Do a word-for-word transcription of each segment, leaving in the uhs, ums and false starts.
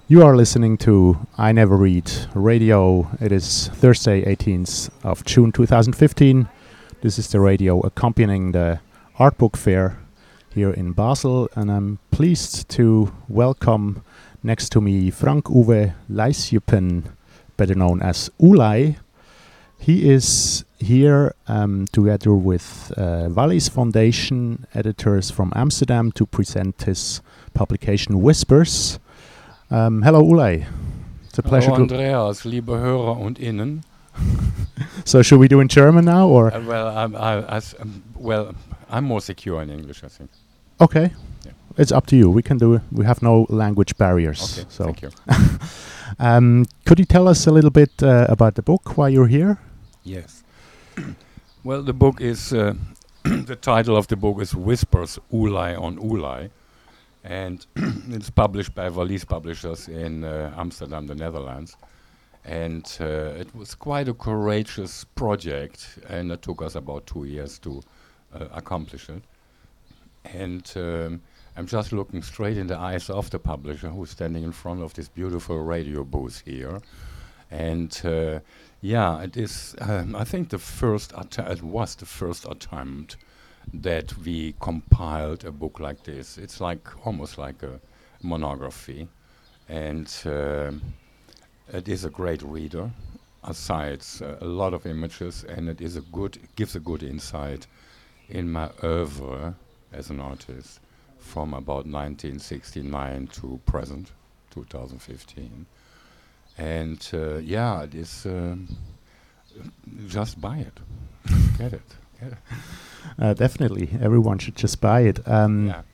You are listening to I Never Read Radio. It is Thursday, eighteenth of June two thousand fifteen. This is the radio accompanying the Art Book Fair here in Basel, and I'm pleased to welcome next to me Frank-Uwe Leisjepen, better known as Ulay. He is here um, together with uh, Wallis Foundation editors from Amsterdam to present his publication Whispers. Um, hello, Ulay. It's a pleasure. Hallo Andreas, liebe Hörer und Innen. So, should we do in German now, or? Uh, well, I'm, I, as, um, well, I'm more secure in English, I think. Okay, yeah. It's up to you. We can do. We have no language barriers. Okay, so. thank you. um, could you tell us a little bit uh, about the book? Why you're here? Yes. Well, the book is uh, the title of the book is Whispers, Ulay on Ulay. And it's published by Wallis Publishers in uh, Amsterdam, the Netherlands. And uh, it was quite a courageous project, and it took us about two years to uh, accomplish it. And um, I'm just looking straight in the eyes of the publisher, who's standing in front of this beautiful radio booth here. And uh, yeah, it is, um, I think the first, att- it was the first attempt that we compiled a book like this. It's like almost like a monography, and uh, it is a great reader. Aside uh, a lot of images, and it is a good gives a good insight in my oeuvre as an artist from about nineteen sixty-nine to present, two thousand fifteen. And uh, yeah, it is. Um, just buy it, get it. Get it. Uh, definitely, everyone should just buy it. Um, yeah.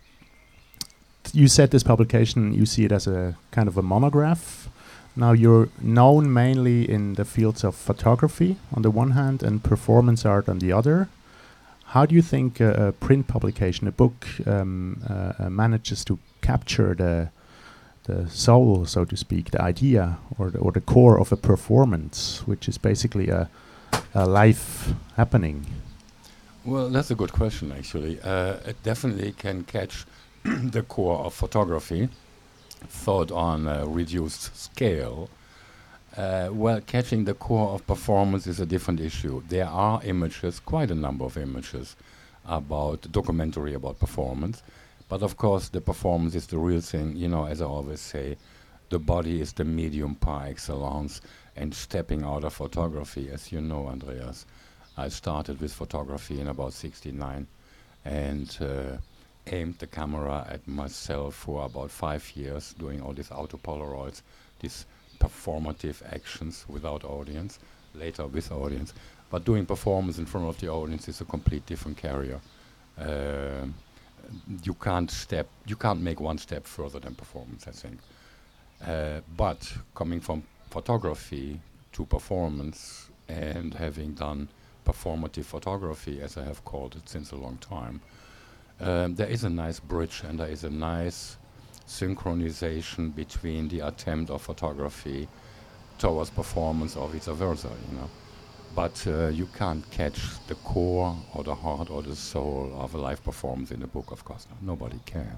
You said this publication, you see it as a kind of a monograph. Now, you're known mainly in the fields of photography on the one hand and performance art on the other. How do you think uh, a print publication, a book, um, uh, uh, manages to capture the the soul, so to speak, the idea or the, or the core of a performance, which is basically a, a life happening? Well, that's a good question, actually. Uh, it definitely can catch the core of photography, thought on a reduced scale. Uh, well, catching the core of performance is a different issue. There are images, quite a number of images, about documentary about performance. But of course, the performance is the real thing. You know, as I always say, the body is the medium par excellence, and stepping out of photography, as you know, Andreas, I started with photography in about sixty-nine and uh, aimed the camera at myself for about five years, doing all these auto Polaroids, these performative actions without audience, later with audience. But doing performance in front of the audience is a complete different carrier. Uh, you can't step, you can't make one step further than performance, I think. Uh, but coming from photography to performance and having done performative photography, as I have called it since a long time, um, there is a nice bridge and there is a nice synchronization between the attempt of photography towards performance or vice versa, you know. But uh, you can't catch the core or the heart or the soul of a live performance in a book, of course. No, nobody can.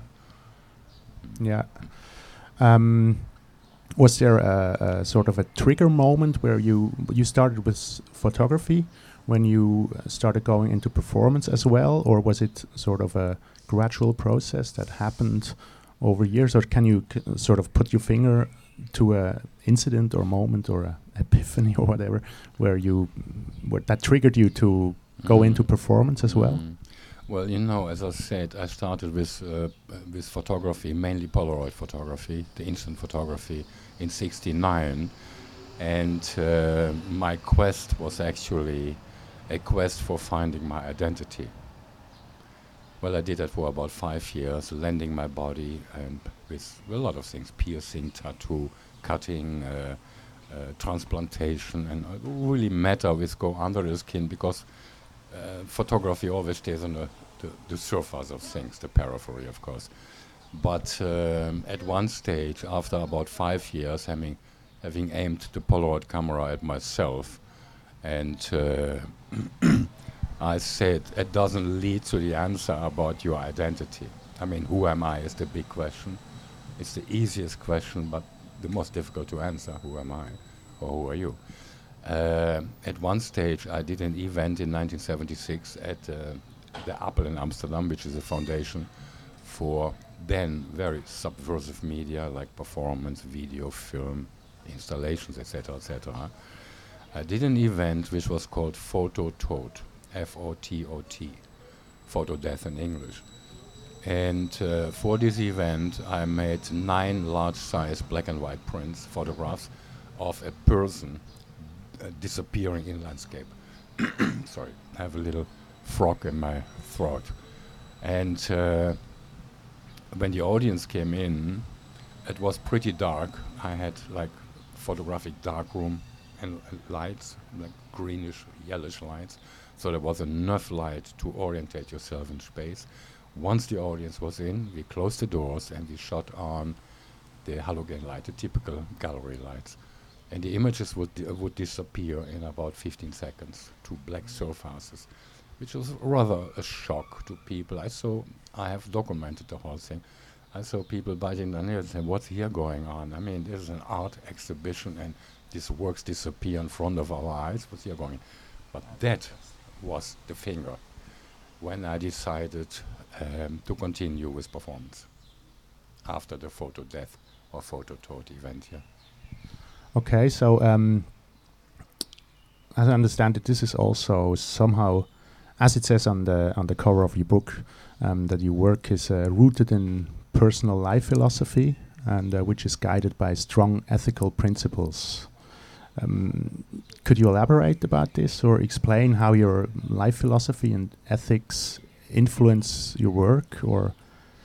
Yeah. Um, was there a, a sort of a trigger moment where you you started with s- photography when you uh, started going into performance as well, or was it sort of a gradual process that happened over years, or can you c- sort of put your finger to a incident or moment or a epiphany or whatever where you where that triggered you to mm. go into performance as mm. well? Well, you know, as I said, I started with uh, with photography, mainly Polaroid photography, the instant photography, in sixty-nine, and uh, my quest was actually a quest for finding my identity. Well, I did that for about five years, lending my body and with a lot of things, piercing, tattoo, cutting, uh, uh, transplantation, and it really matter with go under the skin, because uh, photography always stays on the, the, the surface of things, the periphery, of course. But um, at one stage, after about five years, having, having aimed the Polaroid camera at myself, and uh, I said, it doesn't lead to the answer about your identity. I mean, who am I is the big question. It's the easiest question, but the most difficult to answer. Who am I? Or who are you? Uh, at one stage, I did an event in nineteen seventy-six at uh, the Appel in Amsterdam, which is a foundation for then very subversive media like performance, video, film, installations, et cetera, et cetera. I did an event which was called Photo Tot, F O T O T, Photo Death in English. And uh, for this event, I made nine large-size black and white prints, photographs of a person uh, disappearing in landscape. Sorry, I have a little frog in my throat. And uh, when the audience came in, it was pretty dark. I had like photographic darkroom and uh, lights, like greenish, yellowish lights. So there was enough light to orientate yourself in space. Once the audience was in, we closed the doors and we shot on the halogen light, the typical gallery lights. And the images would, di- would disappear in about fifteen seconds to black surfaces, which was rather a shock to people. I saw, I have documented the whole thing. I saw people biting their nails saying, what's here going on? I mean, this is an art exhibition and these works disappear in front of our eyes. What's here going on? But that was the finger when I decided um, to continue with performance after the Photo Death or Photo Tot event here. Okay, so um, as I understand it, this is also somehow, as it says on the on the cover of your book, um, that your work is uh, rooted in personal life philosophy and uh, which is guided by strong ethical principles. Um, could you elaborate about this or explain how your life philosophy and ethics influence your work, or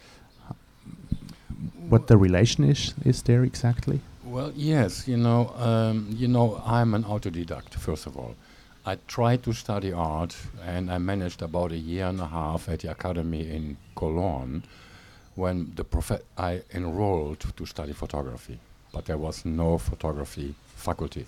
what the relation is, is there exactly? Well, yes, you know, um, you know, I'm an autodidact, first of all. I tried to study art, and I managed about a year and a half at the academy in Cologne when the profe- I enrolled to study photography, but there was no photography faculty.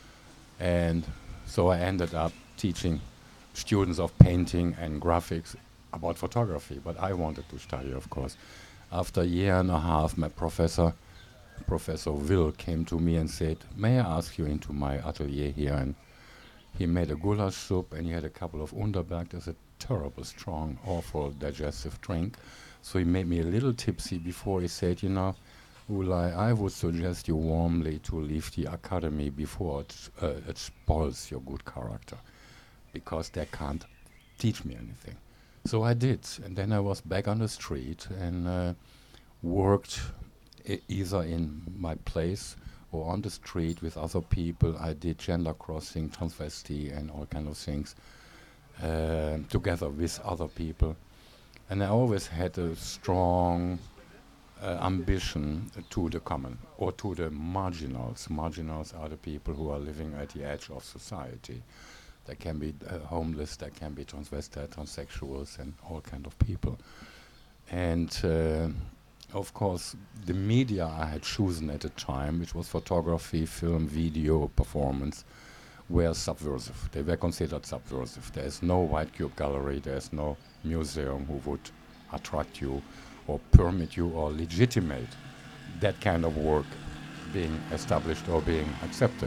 And so I ended up teaching students of painting and graphics about photography, but I wanted to study, of course. After a year and a half, my professor, Professor Will, came to me and said, may I ask you into my atelier here? And he made a goulash soup and he had a couple of Underberg. That's a terrible, strong, awful digestive drink. So he made me a little tipsy before he said, you know, Ulay, I would suggest you warmly to leave the academy before it, uh, it spoils your good character, because they can't teach me anything. So I did, and then I was back on the street and uh, worked e- either in my place or on the street with other people. I did gender crossing, transvestite, and all kind of things uh, together with other people. And I always had a strong uh, ambition uh, to the common or to the marginals. Marginals are the people who are living at the edge of society. There can be uh, homeless, there can be transvestite, transsexuals, and all kind of people. And uh, of course, the media I had chosen at the time, which was photography, film, video, performance, were subversive. They were considered subversive. There is no White Cube gallery, there is no museum who would attract you or permit you or legitimate that kind of work being established or being accepted.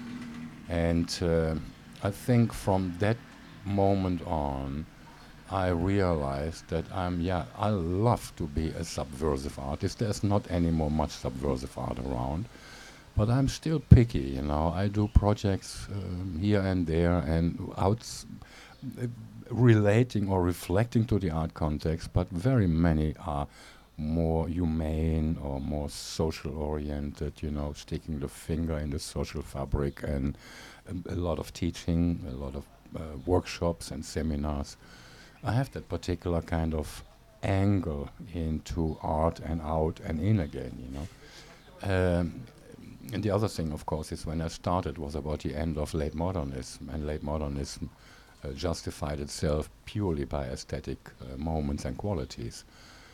And uh, I think from that moment on, I realized that I'm, yeah, I love to be a subversive artist. There's not anymore much subversive art around, but I'm still picky, you know. I do projects um, here and there and outs uh, relating or reflecting to the art context, but very many are more humane or more social oriented, you know, sticking the finger in the social fabric, and um, a lot of teaching, a lot of uh, workshops and seminars. I have that particular kind of angle into art and out and in again, you know. Um, and the other thing, of course, is when I started was about the end of late modernism, and late modernism uh, justified itself purely by aesthetic uh, moments and qualities.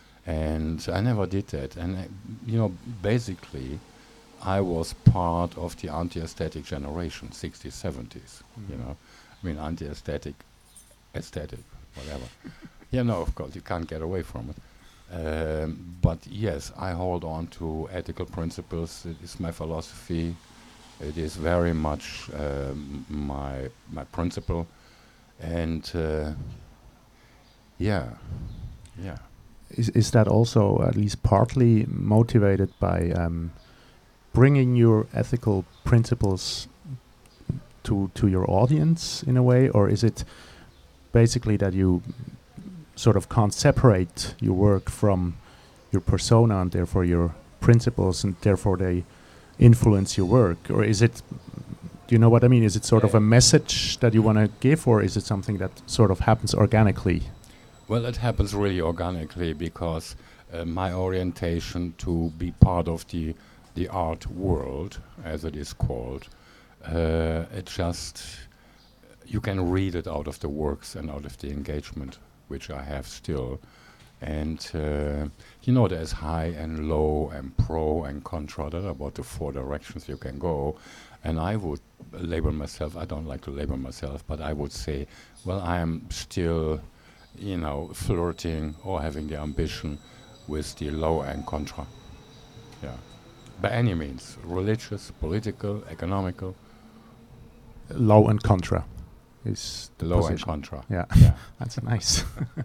And I never did that. And, I, you know, basically, I was part of the anti-aesthetic generation, sixties, seventies, mm-hmm. you know. I mean, anti-aesthetic, aesthetic, whatever. Yeah, no, of course, you can't get away from it. Um, but yes, I hold on to ethical principles. It is my philosophy. It is very much um, my my principle, and uh, yeah, yeah. Is is that also at least partly motivated by um, bringing your ethical principles to to your audience in a way, or is it basically that you sort of can't separate your work from your persona and therefore your principles, and therefore they influence your work? Or is it, do you know what I mean? Is it sort Yeah. of a message that you want to give, or is it something that sort of happens organically? Well, it happens really organically because uh, my orientation to be part of the the art world, as it is called, uh, it just, you can read it out of the works and out of the engagement which I have still. And uh, you know, there's high and low and pro and contra. There are about the four directions you can go. And I would label myself, I don't like to label myself, but I would say, well, I am still, you know, flirting or having the ambition with the low and contra. Yeah. By any means, religious, political, economical, Low and contra is the low and position. contra. Yeah, Yeah. that's nice.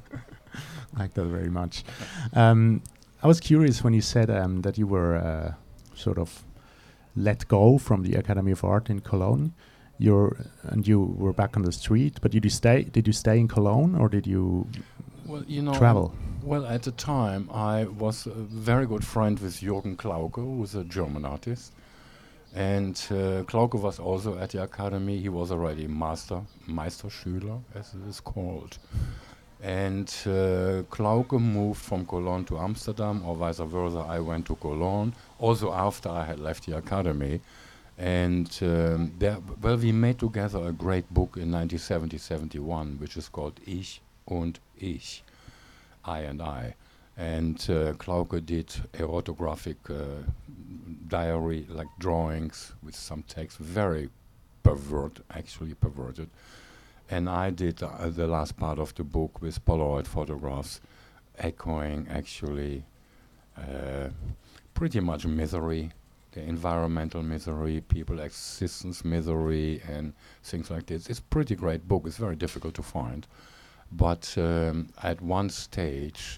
I like that very much. Um, I was curious when you said um, that you were uh, sort of let go from the Academy of Art in Cologne. You're and you were back on the street, but did you stay? Did you stay in Cologne, or did you Well, you know, travel? well, at the time, I was a very good friend with Jürgen Klauke, who was a German artist. And uh, Klauke was also at the academy. He was already master, Meisterschüler, as it is called. And uh, Klauke moved from Cologne to Amsterdam, or vice versa. I went to Cologne, also after I had left the academy. And um, there, well, we made together a great book in nineteen seventy seventy-one, which is called Ich und Ich, I and I. And uh, Klauke did erotographic uh, diary, like drawings with some text, very pervert, actually perverted. And I did uh, the last part of the book with Polaroid photographs, echoing actually uh, pretty much misery, the environmental misery, people existence misery, and things like this. It's a pretty great book. It's very difficult to find. But um, at one stage,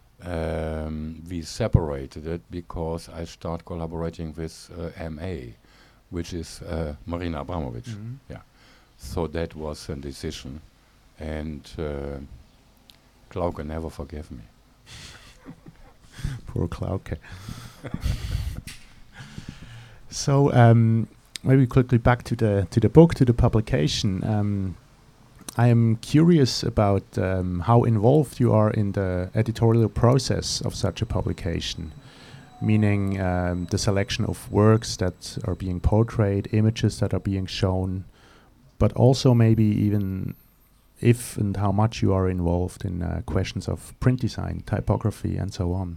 um, we separated it because I started collaborating with uh, M A, which is uh, Marina Abramovic. Mhm. Yeah. So that was a decision. And uh, Klauke never forgave me. Poor Klauke. So um, maybe quickly back to the to the book, to the publication. Um, I am curious about um, how involved you are in the editorial process of such a publication, meaning um, the selection of works that are being portrayed, images that are being shown, but also maybe even if and how much you are involved in uh, questions of print design, typography, and so on.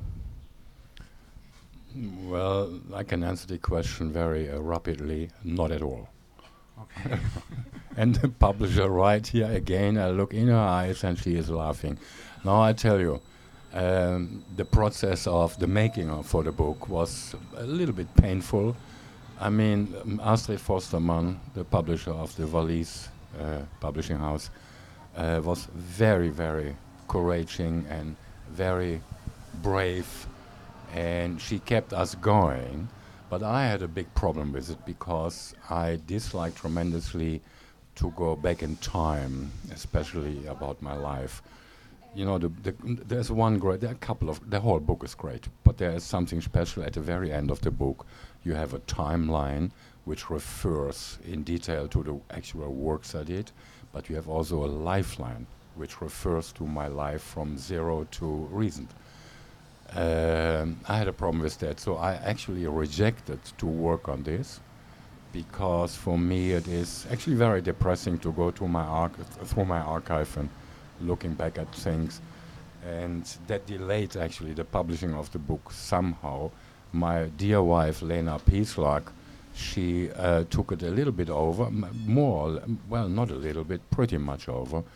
Well, I can answer the question very uh, rapidly. Not at all. Okay. And the publisher right here again, I look in her eyes and she is laughing. Now I tell you, um, the process of the making of for the book was a little bit painful. I mean, um, Astrid Forstermann, the publisher of the Valise uh, publishing house, uh, was very, very courageous and very brave, and she kept us going. But I had a big problem with it because I dislike tremendously to go back in time, especially about my life. You know, the, the, there's one great, there are a couple of, the whole book is great, but there is something special at the very end of the book. You have a timeline which refers in detail to the actual works I did, but you have also a lifeline which refers to my life from zero to recent. Um, I had a problem with that, so I actually rejected to work on this, because for me it is actually very depressing to go to my arch- through my archive and looking back at things, and that delayed actually the publishing of the book somehow. My dear wife Lena Pieslag, she uh, took it a little bit over, m- more, or l- well, not a little bit, pretty much over,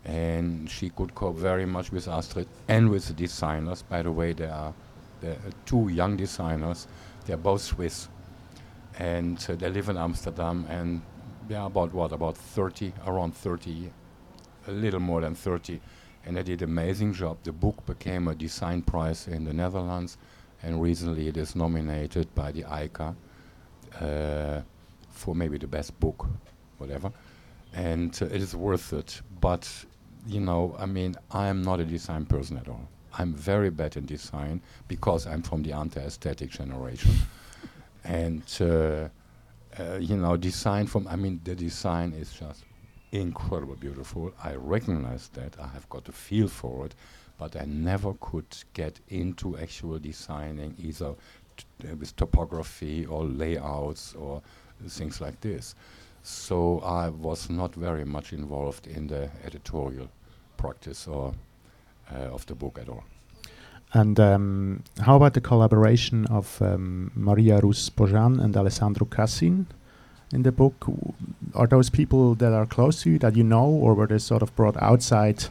and she could cope very much with Astrid and with the designers. By the way, there are, there are two young designers. They're both Swiss, and uh, they live in Amsterdam, and they are about what, about thirty, around thirty, a little more than thirty, and they did an amazing job. The book became a design prize in the Netherlands, and recently it is nominated by the I C A uh, for maybe the best book, whatever, and uh, it is worth it. But you know, I mean, I am not a design person at all. I'm very bad in design because I'm from the anti-aesthetic generation. And, uh, uh, you know, design from, I mean, the design is just incredibly beautiful. I recognize that. I have got a feel for it. But I never could get into actual designing, either t uh, with topography or layouts or things like this. So I was not very much involved in the editorial practice or uh, of the book at all. And um, how about the collaboration of um, Maria Rus Bojan and Alessandro Cassin in the book? W- Are those people that are close to you that you know, or were they sort of brought outside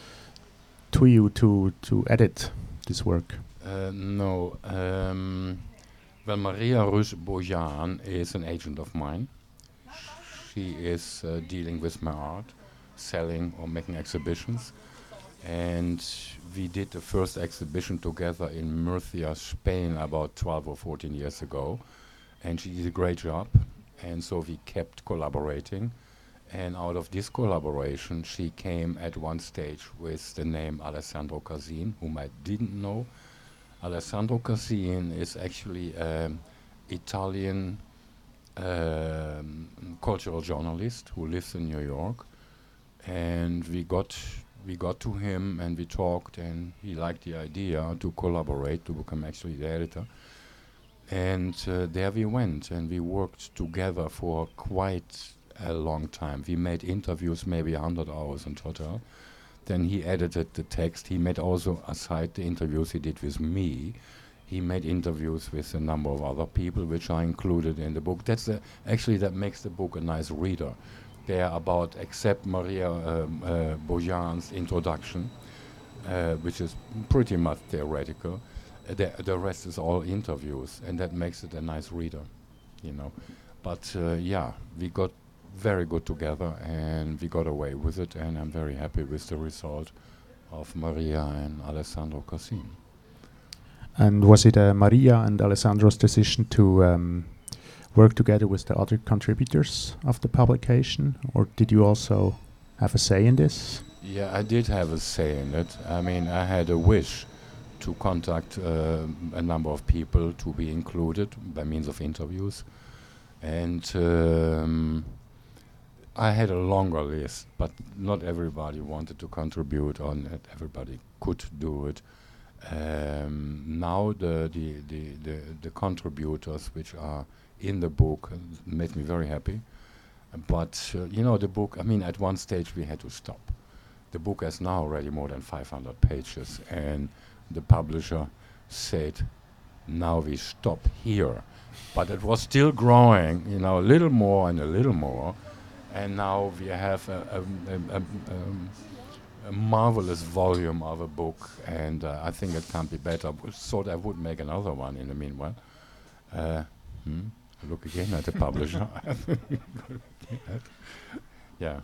to you to, to edit this work? Uh, no. Um, well, Maria Rus Bojan is an agent of mine. She is uh, dealing with my art, selling or making exhibitions. And we did the first exhibition together in Murcia, Spain, about twelve or fourteen years ago. And she did a great job. And so we kept collaborating. And out of this collaboration, she came at one stage with the name Alessandro Cassin, whom I didn't know. Alessandro Cassin is actually an Italian um, cultural journalist who lives in New York. And we got we got to him and we talked, and he liked the idea to collaborate, to become actually the editor. And uh, there we went, and we worked together for quite a long time. We made interviews, maybe one hundred hours in total. Then he edited the text. He made also, aside the interviews he did with me, he made interviews with a number of other people, which are included in the book. That's the, actually that makes the book a nice reader. They are about, except Maria um, uh, Bojan's introduction, uh, which is pretty much theoretical. Uh, the, the rest is all interviews, and that makes it a nice reader, you know. But uh, yeah, we got very good together, and we got away with it, and I'm very happy with the result of Maria and Alessandro Cassin. And was it uh, Maria and Alessandro's decision to um, work together with the other contributors of the publication, or did you also have a say in this? Yeah, I did have a say in it. I mean, I had a wish to contact uh, a number of people to be included by means of interviews. And um, I had a longer list, but not everybody wanted to contribute on it. Everybody could do it. Um, now the, the, the, the, the contributors which are in the book uh, made me very happy. But, uh, you know, the book, I mean, at one stage we had to stop. The book has now already more than five hundred pages, and the publisher said, now we stop here. But it was still growing, you know, a little more and a little more. And now we have a, a, a, a, um, a marvelous volume of a book, and uh, I think it can't be better. So I would make another one in the meanwhile. Uh, hmm? Look again at the publisher. Yeah.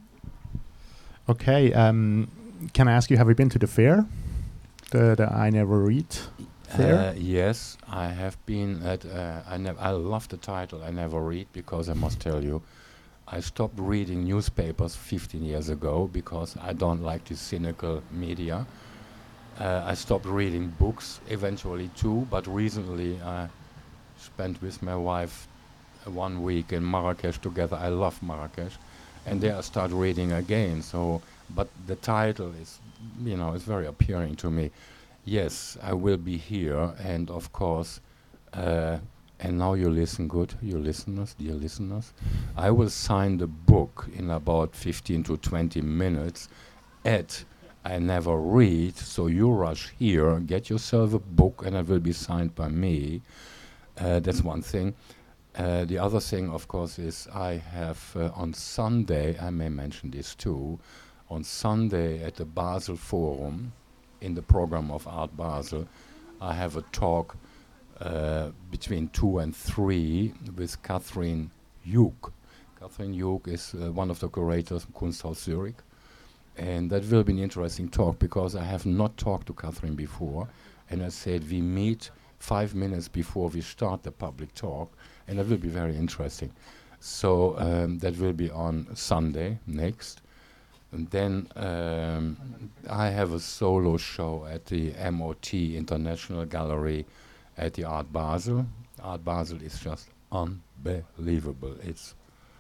Okay, um, can I ask you, have you been to the fair? The, the I Never Read fair? Uh, yes, I have been at, uh, I, nev I love the title, I Never Read, because I must tell you, I stopped reading newspapers fifteen years ago because I don't like the cynical media. Uh, I stopped reading books eventually too, but recently I spent with my wife uh, one week in Marrakesh together. I love Marrakesh. And there I start reading again. So, but the title is, you know, it's very appealing to me. Yes, I will be here, and of course, uh, and now you listen good, you listeners, dear listeners. I will sign the book in about fifteen to twenty minutes at I Never Read, so you rush here, get yourself a book, and it will be signed by me. Uh, that's one thing. Uh, the other thing, of course, is I have uh, on Sunday, I may mention this too, on Sunday at the Basel Forum, in the program of Art Basel, I have a talk uh, between two and three with Catherine Hug. Catherine Hug is uh, one of the curators of Kunsthaus Zurich. And that will be an interesting talk because I have not talked to Catherine before. And I said, we meet five minutes before we start the public talk. And that will be very interesting. So um, that will be on Sunday next. And then um, I have a solo show at the M O T International Gallery at the Art Basel. Art Basel is just unbelievable. It's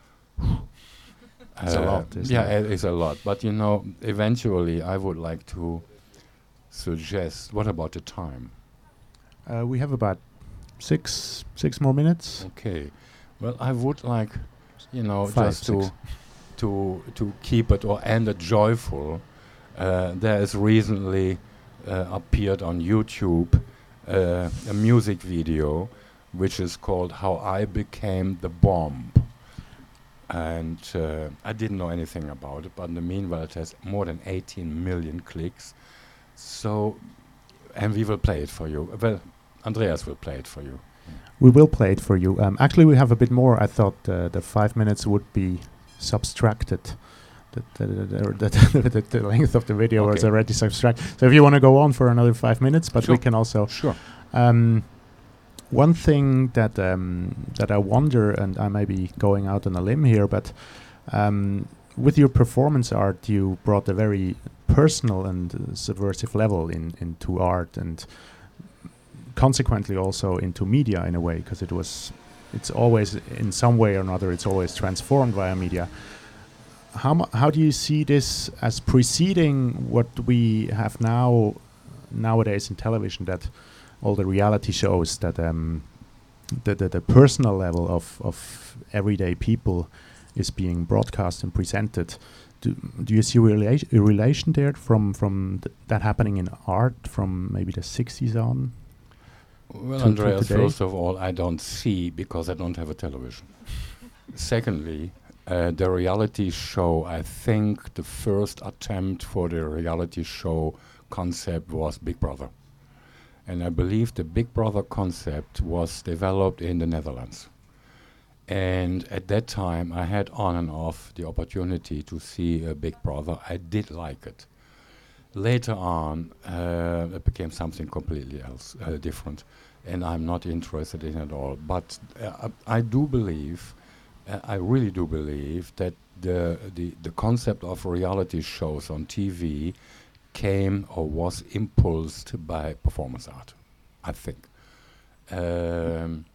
It's uh, a lot, isn't yeah, it? it is a lot. But you know, eventually I would like to suggest, what about the time? Uh, we have about six six more minutes. Okay. Well, I would like, you know, Five, just to six. to to keep it or end it joyful. Uh, there is recently uh, appeared on YouTube uh, a music video which is called "How I Became the Bomb," and uh, I didn't know anything about it, but in the meanwhile it has more than eighteen million clicks. So, and we will play it for you. Well, Andreas will play it for you. We will play it for you. Um, actually, we have a bit more. I thought uh, the five minutes would be subtracted. The, the, the, the, the, the length of the video was Okay. already subtracted. So if you want to go on for another five minutes, but we Sure. can also. Sure. Um, one thing that um, that I wonder, and I may be going out on a limb here, but um, with your performance art, you brought a very personal and uh, subversive level in into art, and consequently also into media in a way, because it was, it's always in some way or another, it's always transformed via media. How mu- how do you see this as preceding what we have now nowadays in television? That all the reality shows, that um, the, the the personal level of of everyday people is being broadcast and presented. Do, do you see a, rela- a relation there from from th- that happening in art from maybe the sixties on? Well, to- to Andreas, today? first of all, I don't see because I don't have a television. Secondly, uh, the reality show, I think the first attempt for the reality show concept was Big Brother. And I believe the Big Brother concept was developed in the Netherlands. And at that time, I had on and off the opportunity to see a Big Brother. I did like it. Later on, uh, it became something completely else, uh, different, and I'm not interested in it at all. But uh, I do believe, uh, I really do believe that the, the the concept of reality shows on T V came or was impulsed by performance art, I think. Um,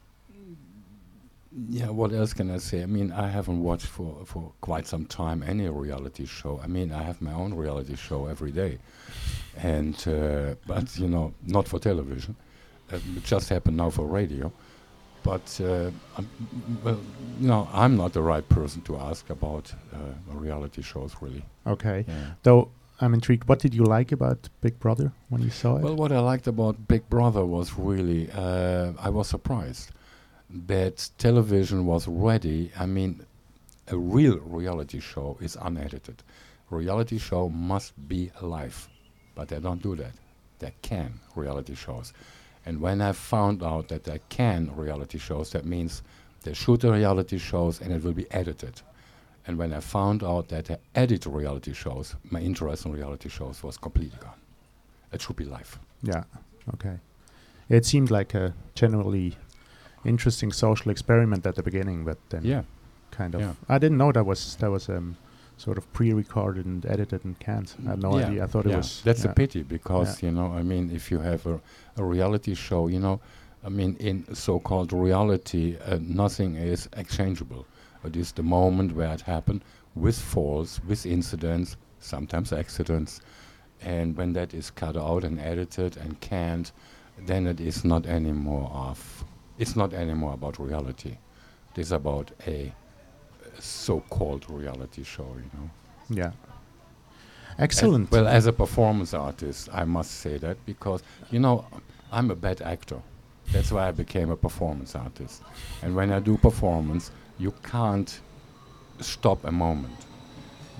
Yeah, what else can I say? I mean, I haven't watched for, for quite some time any reality show. I mean, I have my own reality show every day. And, uh, but, you know, not for television. Uh, it just happened now for radio. But, uh, I'm, well, you know, I'm not the right person to ask about uh, reality shows, really. Okay. Yeah. Though I'm intrigued, what did you like about Big Brother when you saw it? Well, what I liked about Big Brother was really, uh, I was surprised that television was ready. I mean, a real reality show is unedited. Reality show must be live, but they don't do that. They can reality shows. And when I found out that they can reality shows, that means they shoot the reality shows and it will be edited. And when I found out that they edit reality shows, my interest in reality shows was completely gone. It should be live. Yeah. Okay. It seemed like a generally interesting social experiment at the beginning, but then Yeah. kind of. Yeah. I didn't know that was that was um, sort of pre-recorded and edited and canned. I had no Yeah, idea. I thought yeah. it was. That's yeah. a pity because, Yeah. you know, I mean, if you have a, a reality show, you know, I mean, in so-called reality, uh, nothing is exchangeable. It is the moment where it happened, with faults, with incidents, sometimes accidents. And when that is cut out and edited and canned, then it is not anymore of, it's not anymore about reality. It is about a so-called reality show, you know. Yeah. Excellent. As well, as a performance artist, I must say that because, you know, I'm a bad actor. That's why I became a performance artist. And when I do performance, you can't stop a moment.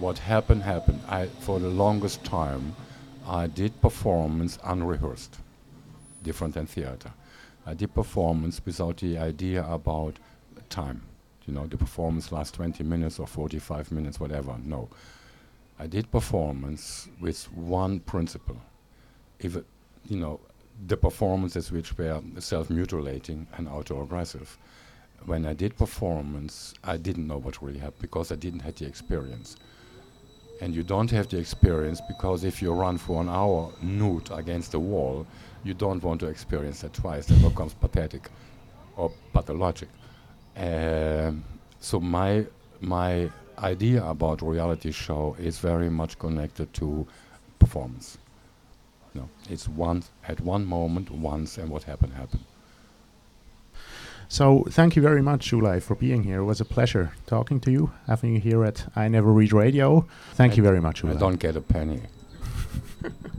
what happened, happened. I, for the longest time, I did performance unrehearsed, different than theater. I did performance without the idea about time. You know, the performance lasts twenty minutes or forty-five minutes, whatever. No. I did performance with one principle. If it, you know, the performances which were self-mutilating and autoaggressive. When I did performance, I didn't know what really happened because I didn't have the experience. And you don't have the experience because if you run for an hour nude against the wall, you don't want to experience that twice. That becomes pathetic or pathologic. Um, so my my idea about reality show is very much connected to performance. No, it's one at one moment, once, and what happened, happened. So thank you very much, Ulay, for being here. It was a pleasure talking to you, having you here at I Never Read Radio. Thank I you very much, I Ulay. don't get a penny.